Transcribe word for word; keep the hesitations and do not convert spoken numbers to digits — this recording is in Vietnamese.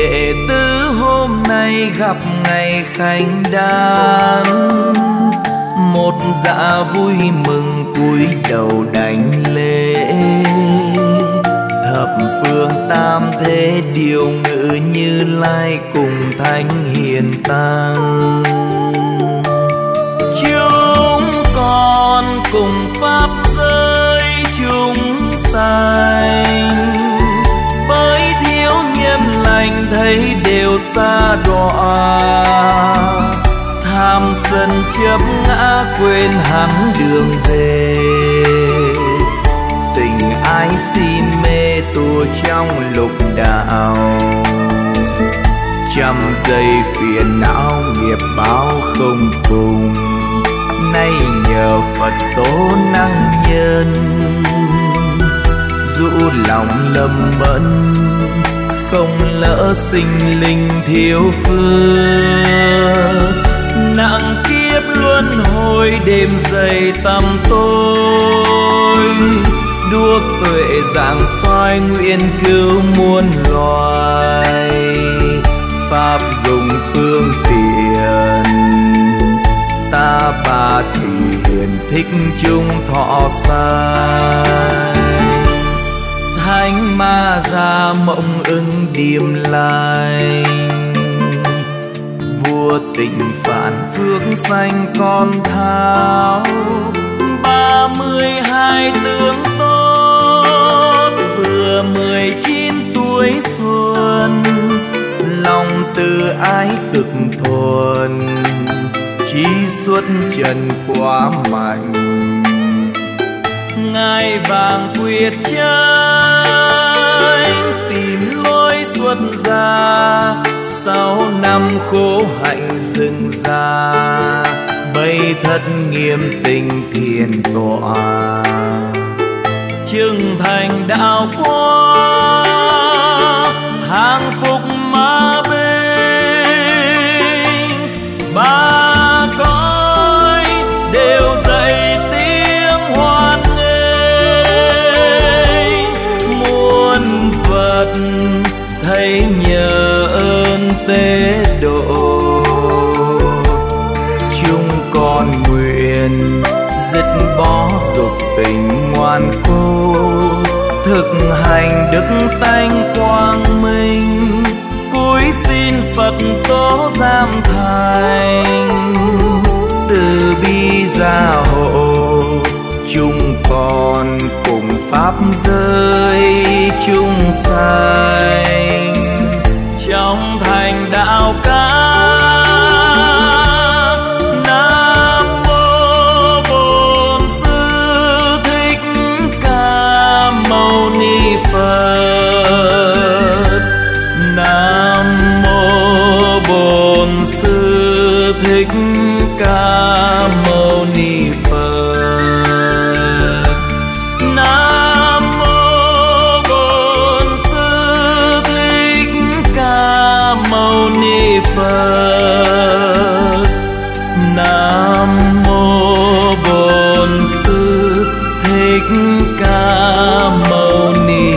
đệ tử hôm nay gặp ngày khánh đàn, một dạ vui mừng cúi đầu đảnh lễ. Thập phương tam thế điều ngự Như Lai cùng thánh hiền tăng. Chúng con cùng pháp giới chúng sanh, bởi thiếu nhiễm lành thấy đều xa đọa. Tham sân chấp ngã quên hẳn đường về, tình ái si mê tu trong lục đạo. Trăm giây phiền não nghiệp báo không cùng, nay nhờ Phật tố năng nhân. Dụ lòng lâm mẫn không lỡ sinh linh thiếu phước. Nặng kiếp luân hồi đêm dày tăm tối, đuốc tuệ giảng soi nguyện cứu muôn loài. Pháp dùng phương tiện ta bà thì hiền thích chúng thọ sai. Thánh ma ra mộng ưng điềm lành, vua tình phản phước sanh con tháo. Ba mươi hai tướng tốt vừa mười chín tuổi xuân, lòng từ ái cực thuần trí xuất trần quá mạnh. Ngài vàng quyết chánh tìm lối xuất gia, sau năm khổ hạnh dừng ra, bây thất nghiêm tình thiền tọa. Chứng thành đạo quả hàng phục ma binh, ba cõi đều dậy tiếng hoan nghênh. Muôn vật thấy nhờ ơn tế độ, chúng con nguyện dứt bỏ dục tình ngoan cố, thực hành đức tánh quang minh. Cúi xin Phật tố giam thành, từ bi gia hộ. Chúng con cùng pháp giới chúng sanh, trong thành đạo ca. Nam mô Bổn Sư Thích Ca Mâu Ni Phật. Nam mô Bổn Sư Thích Ca Mâu Ni Phật. Nam mô Bổn Sư Thích Ca Mâu Ni Phật. Nam mô Bổn Sư Thích Ca Mâu Ni